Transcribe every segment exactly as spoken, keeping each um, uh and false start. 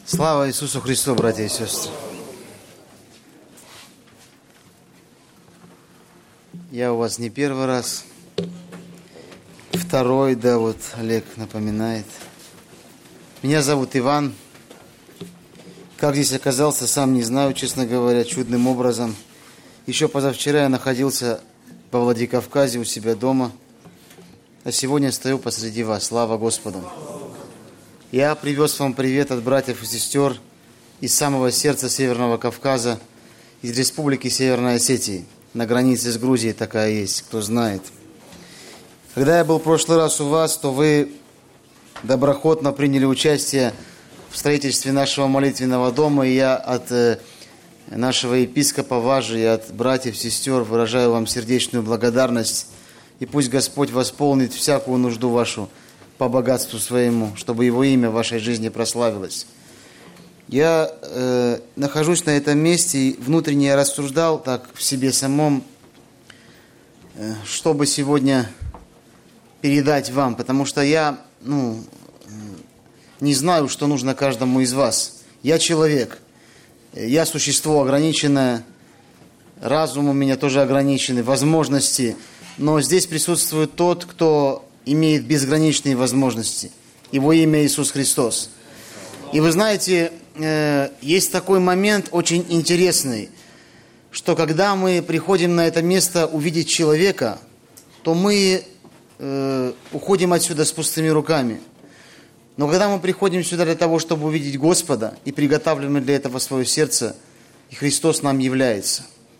Слава Иисусу Христу, братья и сестры. Я у вас не первый раз, второй, да, вот Олег напоминает. Меня зовут Иван. Как здесь оказался, сам не знаю, честно говоря, чудным образом. Еще позавчера я находился во Владикавказе у себя дома, а сегодня стою посреди вас. Слава Господу! Я привез вам привет от братьев и сестер из самого сердца Северного Кавказа, из Республики Северной Осетии. На границе с Грузией такая есть, кто знает. Когда я был в прошлый раз у вас, то вы доброхотно приняли участие в строительстве нашего молитвенного дома, и я от э, нашего епископа Важи и от братьев и сестер выражаю вам сердечную благодарность. И пусть Господь восполнит всякую нужду вашу по богатству своему, чтобы Его имя в вашей жизни прославилось. Я э, нахожусь на этом месте, и внутренне я рассуждал так в себе самом, э, чтобы сегодня передать вам, потому что я, ну, э, не знаю, что нужно каждому из вас. Я человек, я существо ограниченное, разум у меня тоже ограниченный, возможности, но здесь присутствует тот, кто имеет безграничные возможности. Его имя Иисус Христос. И вы знаете, э, есть такой момент очень интересный, что когда мы приходим на это место увидеть человека, то мы э, уходим отсюда с пустыми руками. Но когда мы приходим сюда для того, чтобы увидеть Господа, и приготавливаем для этого свое сердце, и Христос нам является.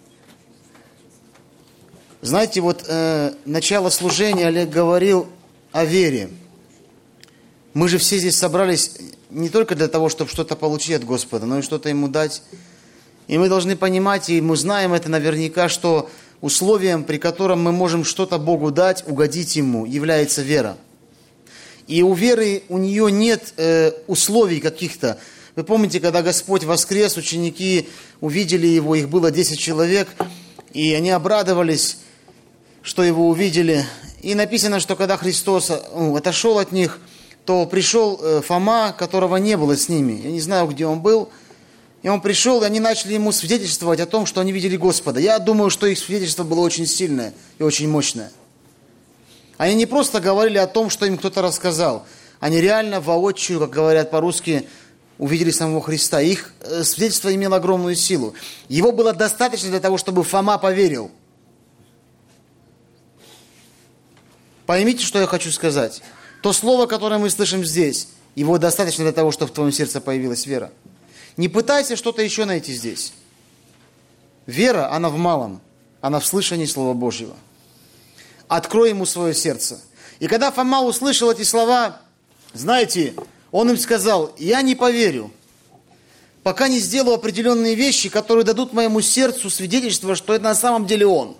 Знаете, вот э, начало служения Олег говорил о вере. Мы же все здесь собрались не только для того, чтобы что-то получить от Господа, но и что-то Ему дать. И мы должны понимать, и мы знаем это наверняка, что условием, при котором мы можем что-то Богу дать, угодить Ему, является вера. И у веры, у нее нет э, условий каких-то. Вы помните, когда Господь воскрес, ученики увидели Его, их было десять человек, и они обрадовались, что Его увидели. И написано, что когда Христос ну, отошел от них, то пришел э, Фома, которого не было с ними. Я не знаю, где он был. И он пришел, и они начали ему свидетельствовать о том, что они видели Господа. Я думаю, что их свидетельство было очень сильное и очень мощное. Они не просто говорили о том, что им кто-то рассказал. Они реально воочию, как говорят по-русски, увидели самого Христа. Их э, свидетельство имело огромную силу. Его было достаточно для того, чтобы Фома поверил. Поймите, что я хочу сказать. То слово, которое мы слышим здесь, его достаточно для того, чтобы в твоем сердце появилась вера. Не пытайся что-то еще найти здесь. Вера, она в малом, она в слышании Слова Божьего. Открой ему свое сердце. И когда Фома услышал эти слова, знаете, он им сказал: я не поверю, пока не сделаю определенные вещи, которые дадут моему сердцу свидетельство, что это на самом деле он.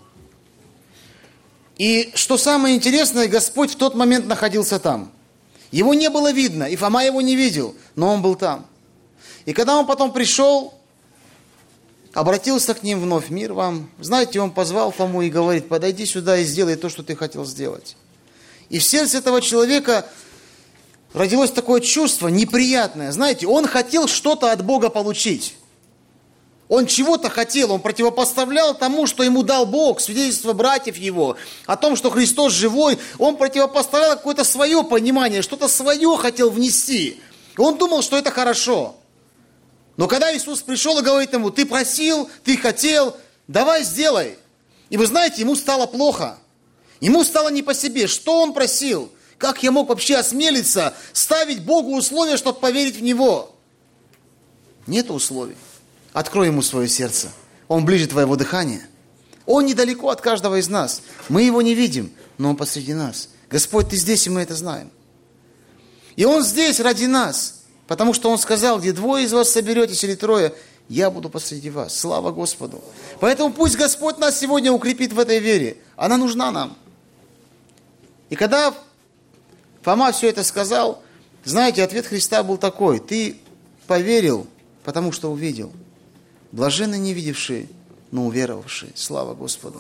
И что самое интересное, Господь в тот момент находился там. Его не было видно, и Фома его не видел, но он был там. И когда он потом пришел, обратился к ним вновь: мир вам. Знаете, он позвал Фому и говорит: подойди сюда и сделай то, что ты хотел сделать. И в сердце этого человека родилось такое чувство неприятное. Знаете, он хотел что-то от Бога получить. Он чего-то хотел, он противопоставлял тому, что ему дал Бог, свидетельство братьев его, о том, что Христос живой. Он противопоставлял какое-то свое понимание, что-то свое хотел внести. И он думал, что это хорошо. Но когда Иисус пришел и говорит ему: ты просил, ты хотел, давай сделай. И вы знаете, ему стало плохо. Ему стало не по себе. Что он просил? Как я мог вообще осмелиться ставить Богу условия, чтобы поверить в Него? Нет условий. Открой ему свое сердце. Он ближе твоего дыхания. Он недалеко от каждого из нас. Мы его не видим, но он посреди нас. Господь, ты здесь, и мы это знаем. И он здесь ради нас. Потому что он сказал: где двое из вас соберетесь или трое, я буду посреди вас. Слава Господу. Поэтому пусть Господь нас сегодня укрепит в этой вере. Она нужна нам. И когда Фома все это сказал, знаете, ответ Христа был такой: ты поверил, потому что увидел. Блаженны не видевшие, но уверовавшие. Слава Господу.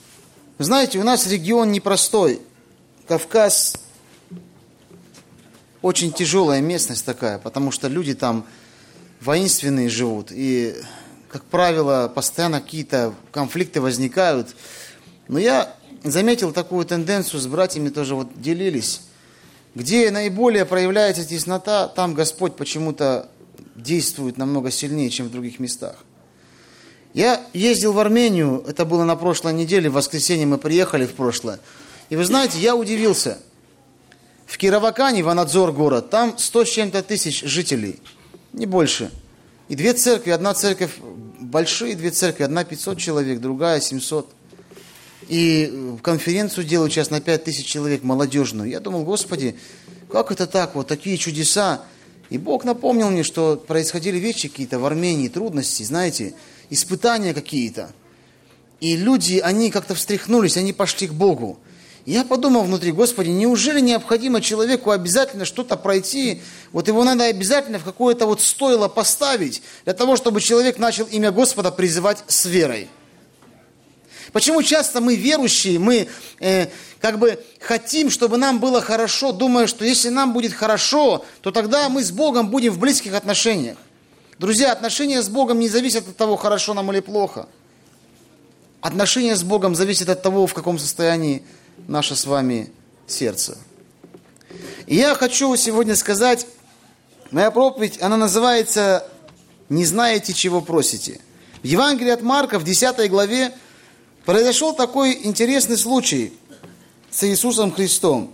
Вы знаете, у нас регион непростой. Кавказ очень тяжелая местность такая, потому что люди там воинственные живут. И, как правило, постоянно какие-то конфликты возникают. Но я заметил такую тенденцию, с братьями тоже вот делились. Где наиболее проявляется теснота, там Господь почему-то действует намного сильнее, чем в других местах. Я ездил в Армению, это было на прошлой неделе, в воскресенье мы приехали в прошлое. И вы знаете, я удивился. В Кировакане, Ванадзор город, там сто с чем-то тысяч жителей, не больше. И две церкви, одна церковь большие, две церкви, одна пятьсот человек, другая семьсот. И конференцию делают сейчас на пять тысяч человек, молодежную. Я думал, Господи, как это так, вот такие чудеса. И Бог напомнил мне, что происходили вещи какие-то в Армении, трудности, знаете, испытания какие-то. И люди, они как-то встряхнулись, они пошли к Богу. И я подумал внутри, Господи, неужели необходимо человеку обязательно что-то пройти? Вот его надо обязательно в какое-то вот стойло поставить, для того, чтобы человек начал имя Господа призывать с верой. Почему часто мы верующие, мы э, как бы хотим, чтобы нам было хорошо, думая, что если нам будет хорошо, то тогда мы с Богом будем в близких отношениях. Друзья, отношения с Богом не зависят от того, хорошо нам или плохо. Отношения с Богом зависят от того, в каком состоянии наше с вами сердце. И я хочу сегодня сказать, моя проповедь, она называется «Не знаете, чего просите». В Евангелии от Марка, в десятой главе, произошел такой интересный случай с Иисусом Христом.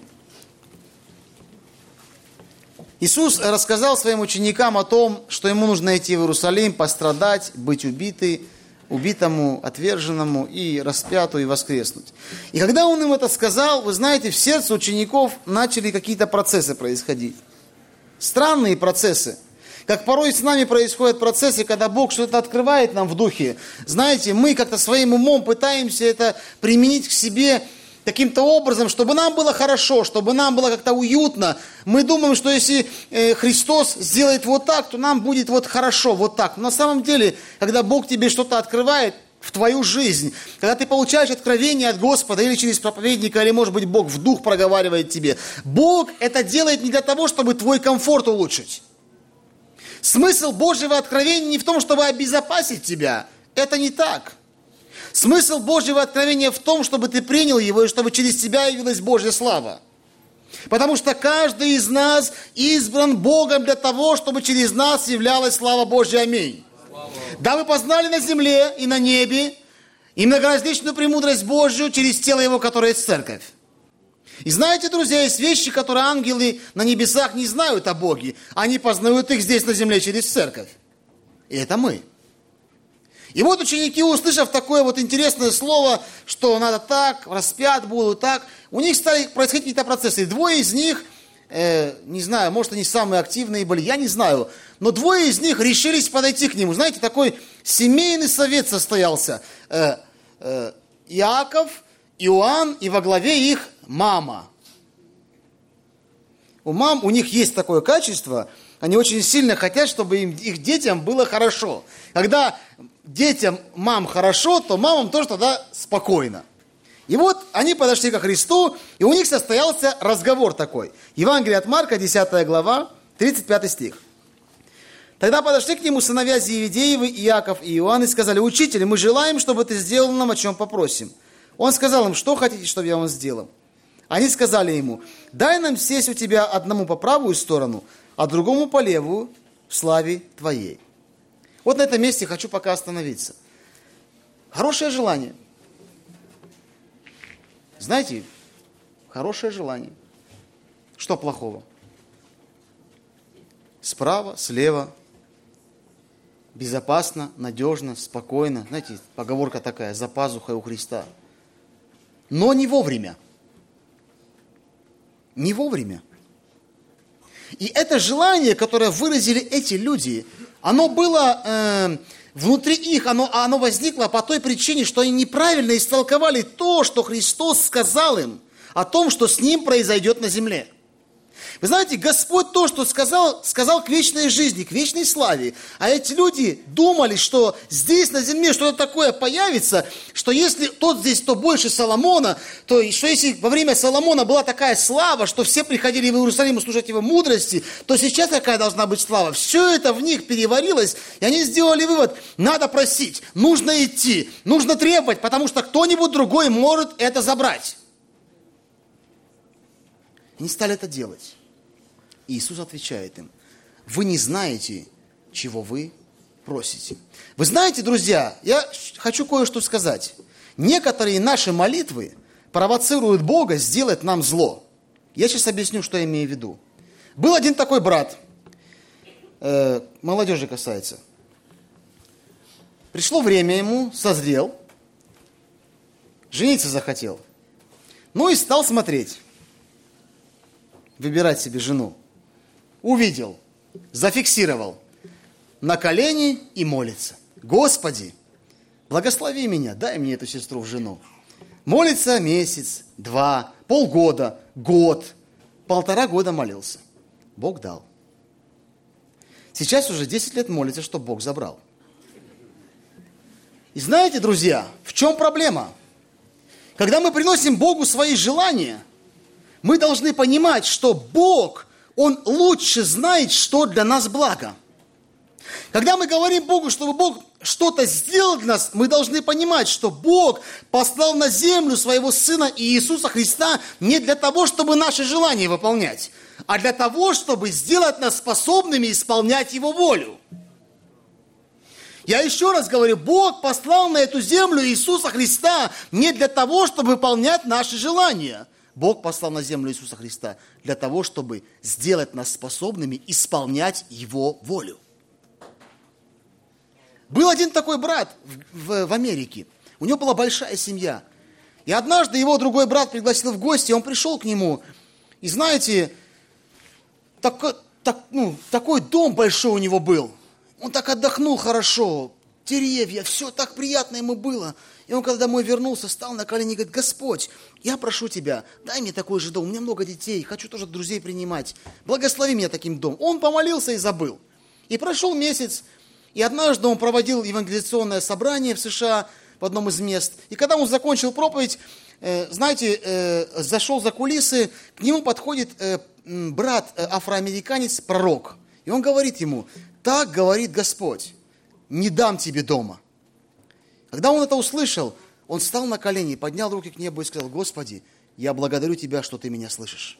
Иисус рассказал своим ученикам о том, что ему нужно идти в Иерусалим, пострадать, быть убитой, убитому, отверженному и распяту, и воскреснуть. И когда он им это сказал, вы знаете, в сердце учеников начали какие-то процессы происходить. Странные процессы. Как порой с нами происходят процессы, когда Бог что-то открывает нам в духе. Знаете, мы как-то своим умом пытаемся это применить к себе таким-то образом, чтобы нам было хорошо, чтобы нам было как-то уютно. Мы думаем, что если Христос сделает вот так, то нам будет вот хорошо, вот так. Но на самом деле, когда Бог тебе что-то открывает в твою жизнь, когда ты получаешь откровение от Господа или через проповедника, или, может быть, Бог в дух проговаривает тебе, Бог это делает не для того, чтобы твой комфорт улучшить. Смысл Божьего откровения не в том, чтобы обезопасить тебя. Это не так. Смысл Божьего откровения в том, чтобы ты принял его, и чтобы через тебя явилась Божья слава. Потому что каждый из нас избран Богом для того, чтобы через нас являлась слава Божья. Аминь. Да вы познали на земле и на небе и многоразличную премудрость Божью через тело его, которое есть церковь. И знаете, друзья, есть вещи, которые ангелы на небесах не знают о Боге. Они познают их здесь на земле через церковь. И это мы. И вот ученики, услышав такое вот интересное слово, что надо так, распят будут так, у них стали происходить какие-то процессы. И двое из них, э, не знаю, может, они самые активные были, я не знаю, но двое из них решились подойти к нему. Знаете, такой семейный совет состоялся. Э, э, Иаков, Иоанн и во главе их мама. У мам, у них есть такое качество, они очень сильно хотят, чтобы им, их детям было хорошо. Когда детям мам хорошо, то мамам тоже тогда спокойно. И вот они подошли ко Христу, и у них состоялся разговор такой. Евангелие от Марка, десятая глава, тридцать пятый стих. Тогда подошли к нему сыновья Зеведеевы, Иаков и Иоанн, и сказали: «Учитель, мы желаем, чтобы ты сделал нам, о чем попросим». Он сказал им: «Что хотите, чтобы я вам сделал?» Они сказали ему: «Дай нам сесть у тебя одному по правую сторону, а другому по левую в славе твоей». Вот на этом месте хочу пока остановиться. Хорошее желание. Знаете, хорошее желание. Что плохого? Справа, слева, безопасно, надежно, спокойно. Знаете, поговорка такая: за пазухой у Христа. Но не вовремя. Не вовремя. И это желание, которое выразили эти люди, оно было э, внутри их, оно, оно возникло по той причине, что они неправильно истолковали то, что Христос сказал им о том, что с ним произойдет на земле. Вы знаете, Господь то, что сказал, сказал к вечной жизни, к вечной славе. А эти люди думали, что здесь на земле что-то такое появится, что если тот здесь, то больше Соломона, то что если во время Соломона была такая слава, что все приходили в Иерусалим слушать его мудрости, то сейчас какая должна быть слава? Все это в них переварилось, и они сделали вывод: надо просить, нужно идти, нужно требовать, потому что кто-нибудь другой может это забрать. Они стали это делать. И Иисус отвечает им: вы не знаете, чего вы просите. Вы знаете, друзья, я хочу кое-что сказать. Некоторые наши молитвы провоцируют Бога сделать нам зло. Я сейчас объясню, что я имею в виду. Был один такой брат, э, молодежи касается. Пришло время ему, созрел, жениться захотел. Ну и стал смотреть. Выбирать себе жену. Увидел, зафиксировал, на колени и молится: Господи, благослови меня, дай мне эту сестру в жену. Молится месяц, два, полгода, год, полтора года молился. Бог дал. Сейчас уже десять лет молится, чтобы Бог забрал. И знаете, друзья, в чем проблема? Когда мы приносим Богу свои желания, мы должны понимать, что Бог, Он лучше знает, что для нас благо. Когда мы говорим Богу, чтобы Бог что-то сделал для нас, мы должны понимать, что Бог послал на землю своего Сына Иисуса Христа не для того, чтобы наши желания выполнять, а для того, чтобы сделать нас способными исполнять Его волю. Я еще раз говорю, Бог послал на эту землю Иисуса Христа не для того, чтобы выполнять наши желания. Бог послал на землю Иисуса Христа для того, чтобы сделать нас способными исполнять Его волю. Был один такой брат в, в, в Америке. У него была большая семья. И однажды его другой брат пригласил в гости, он пришел к нему. И знаете, так, так, ну, такой дом большой у него был. Он так отдохнул хорошо, деревья, все так приятно ему было. И он, когда домой вернулся, встал на колени и говорит: Господь, я прошу Тебя, дай мне такой же дом, у меня много детей, хочу тоже друзей принимать. Благослови меня таким домом. Он помолился и забыл. И прошел месяц, и однажды он проводил евангелизационное собрание в США в одном из мест. И когда он закончил проповедь, э, знаете, э, зашел за кулисы, к нему подходит э, брат, э, афроамериканец, пророк. И он говорит ему: так говорит Господь, не дам тебе дома. Когда он это услышал, он встал на колени, поднял руки к небу и сказал: Господи, я благодарю Тебя, что Ты меня слышишь.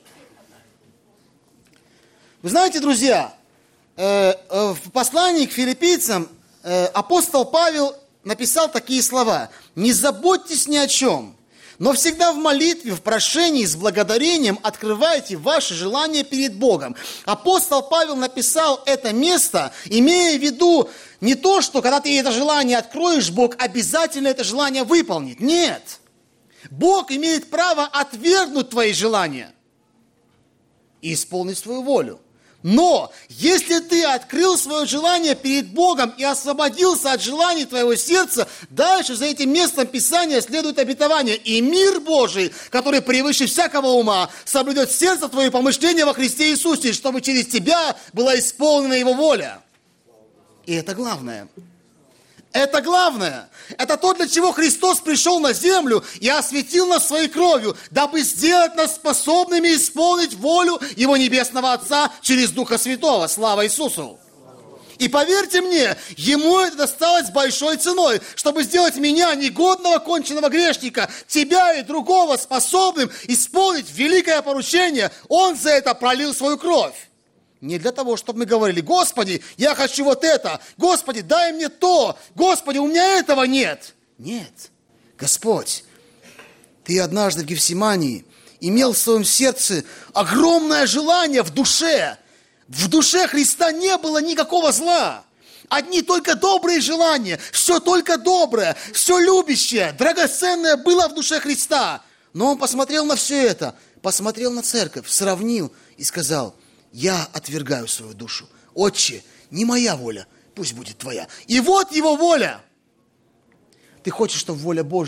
Вы знаете, друзья, в послании к филиппийцам апостол Павел написал такие слова: «Не заботьтесь ни о чем, но всегда в молитве, в прошении, с благодарением открывайте ваши желания перед Богом». Апостол Павел написал это место, имея в виду не то, что когда ты это желание откроешь, Бог обязательно это желание выполнит. Нет. Бог имеет право отвергнуть твои желания и исполнить свою волю. Но если ты открыл свое желание перед Богом и освободился от желаний твоего сердца, дальше за этим местом Писания следует обетование. И мир Божий, который превыше всякого ума, соблюдет сердце твое и помышления во Христе Иисусе, чтобы через тебя была исполнена Его воля. И это главное. Это главное. Это то, для чего Христос пришел на землю и осветил нас своей кровью, дабы сделать нас способными исполнить волю Его Небесного Отца через Духа Святого. Слава Иисусу! И поверьте мне, Ему это досталось большой ценой, чтобы сделать меня, негодного, конченного грешника, тебя и другого способным исполнить великое поручение. Он за это пролил свою кровь. Не для того, чтобы мы говорили: Господи, я хочу вот это, Господи, дай мне то, Господи, у меня этого нет. Нет, Господь, Ты однажды в Гефсимании имел в своем сердце огромное желание в душе. В душе Христа не было никакого зла. Одни только добрые желания, все только доброе, все любящее, драгоценное было в душе Христа. Но Он посмотрел на все это, посмотрел на церковь, сравнил и сказал: я отвергаю свою душу. Отче, не моя воля, пусть будет Твоя. И вот Его воля. Ты хочешь, чтобы воля Божья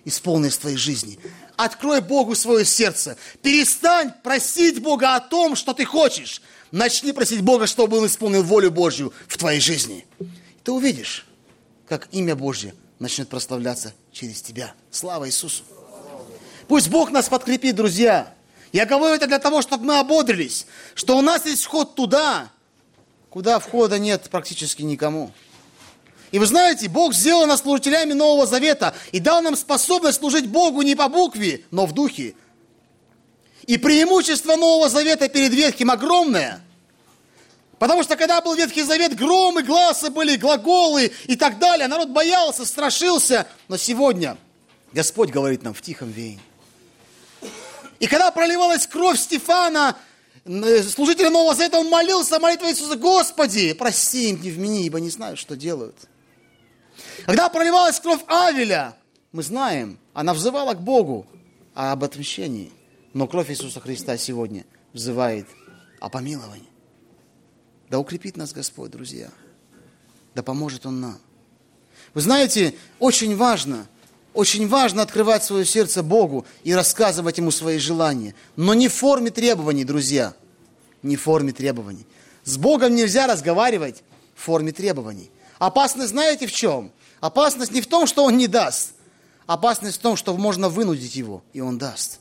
исполнилось в твоей жизни. Открой Богу свое сердце. Перестань просить Бога о том, что ты хочешь. Начни просить Бога, чтобы Он исполнил волю Божью в твоей жизни. Ты увидишь, как имя Божье начнет прославляться через тебя. Слава Иисусу! Пусть Бог нас подкрепит, друзья. Я говорю это для того, чтобы мы ободрились, что у нас есть вход туда, куда входа нет практически никому. И вы знаете, Бог сделал нас служителями Нового Завета и дал нам способность служить Богу не по букве, но в духе. И преимущество Нового Завета перед Ветхим огромное. Потому что когда был Ветхий Завет, громы, глазы были, глаголы и так далее. Народ боялся, страшился. Но сегодня Господь говорит нам в тихом веянии. И когда проливалась кровь Стефана, служителя Нового Завета, он молился молитвой Иисуса: Господи, прости им, не вмени, ибо не знают, что делают. Когда проливалась кровь Авеля, мы знаем, она взывала к Богу об отмщении. Но кровь Иисуса Христа сегодня взывает о помиловании. Да укрепит нас Господь, друзья. Да поможет Он нам. Вы знаете, очень важно, очень важно открывать свое сердце Богу и рассказывать Ему свои желания. Но не в форме требований, друзья. Не в форме требований. С Богом нельзя разговаривать в форме требований. Опасность знаете в чем? Опасность не в том, что Он не даст. Опасность в том, что можно вынудить Его, и Он даст.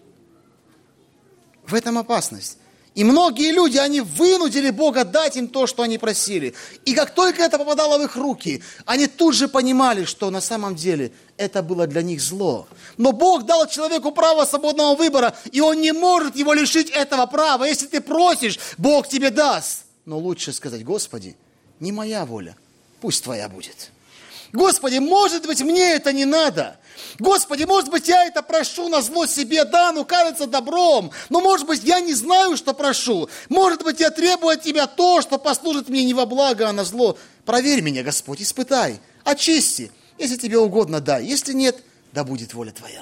В этом опасность. И многие люди, они вынудили Бога дать им то, что они просили. И как только это попадало в их руки, они тут же понимали, что на самом деле это было для них зло. Но Бог дал человеку право свободного выбора, и он не может его лишить этого права. Если ты просишь, Бог тебе даст. Но лучше сказать: Господи, не моя воля, пусть Твоя будет. Господи, может быть, мне это не надо. Господи, может быть, я это прошу на зло себе, да, ну кажется добром. Но, может быть, я не знаю, что прошу. Может быть, я требую от Тебя то, что послужит мне не во благо, а на зло. Проверь меня, Господь, испытай, очисти. Если Тебе угодно, дай. Если нет, да будет воля Твоя.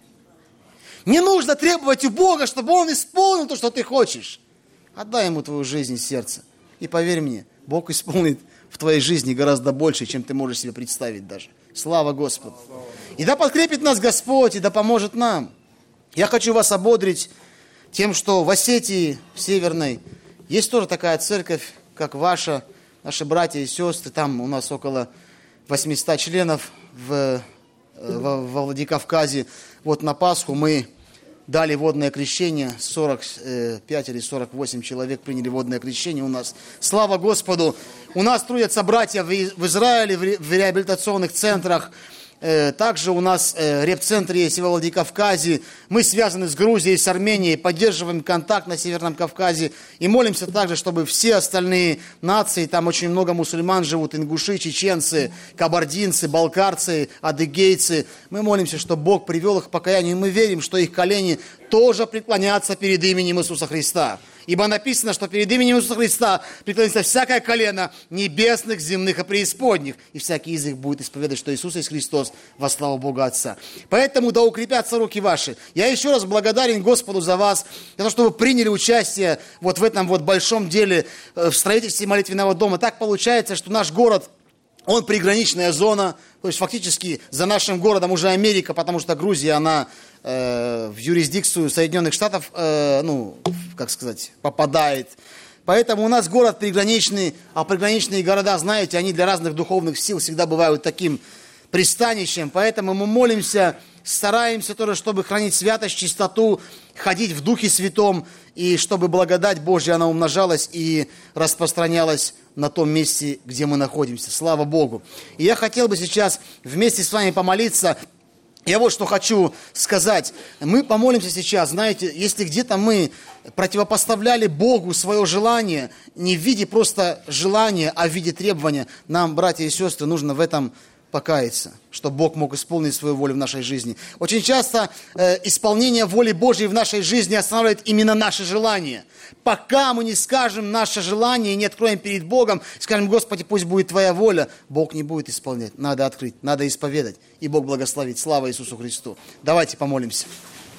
Не нужно требовать у Бога, чтобы Он исполнил то, что ты хочешь. Отдай Ему твою жизнь и сердце. И поверь мне, Бог исполнит в твоей жизни гораздо больше, чем ты можешь себе представить даже. Слава Господу! И да подкрепит нас Господь, и да поможет нам. Я хочу вас ободрить тем, что в Осетии, в Северной, есть тоже такая церковь, как ваша, наши братья и сестры. Там у нас около восьмисот членов в, во, во Владикавказе. Вот на Пасху мы дали водное крещение, сорок пять или сорок восемь человек приняли водное крещение у нас. Слава Господу! У нас трудятся братья в Израиле, в реабилитационных центрах. Также у нас реп-центр есть во Владикавказе. Мы связаны с Грузией, с Арменией, поддерживаем контакт на Северном Кавказе. И молимся также, чтобы все остальные нации, там очень много мусульман живут, ингуши, чеченцы, кабардинцы, балкарцы, адыгейцы. Мы молимся, чтобы Бог привел их к покаянию. И мы верим, что их колени тоже преклонятся перед именем Иисуса Христа. Ибо написано, что перед именем Иисуса Христа преклонится всякое колено небесных, земных и преисподних. И всякий язык будет исповедовать, что Иисус есть Христос во славу Бога Отца. Поэтому да укрепятся руки ваши. Я еще раз благодарен Господу за вас, за то, что вы приняли участие вот в этом вот большом деле в строительстве молитвенного дома. Так получается, что наш город, он приграничная зона, то есть фактически за нашим городом уже Америка, потому что Грузия, она э, в юрисдикцию Соединенных Штатов, э, ну, как сказать, попадает. Поэтому у нас город приграничный, а приграничные города, знаете, они для разных духовных сил всегда бывают таким пристанищем. Поэтому мы молимся, стараемся тоже, чтобы хранить святость, чистоту, ходить в Духе Святом, и чтобы благодать Божья, она умножалась и распространялась на том месте, где мы находимся. Слава Богу! И я хотел бы сейчас вместе с вами помолиться. Я вот что хочу сказать. Мы помолимся сейчас, знаете, если где-то мы противопоставляли Богу свое желание, не в виде просто желания, а в виде требования, нам, братья и сестры, нужно в этом покаяться, чтобы Бог мог исполнить свою волю в нашей жизни. Очень часто э, исполнение воли Божьей в нашей жизни останавливает именно наше желание. Пока мы не скажем наше желание и не откроем перед Богом, скажем: Господи, пусть будет Твоя воля, Бог не будет исполнять. Надо открыть, надо исповедать, и Бог благословит. Слава Иисусу Христу. Давайте помолимся.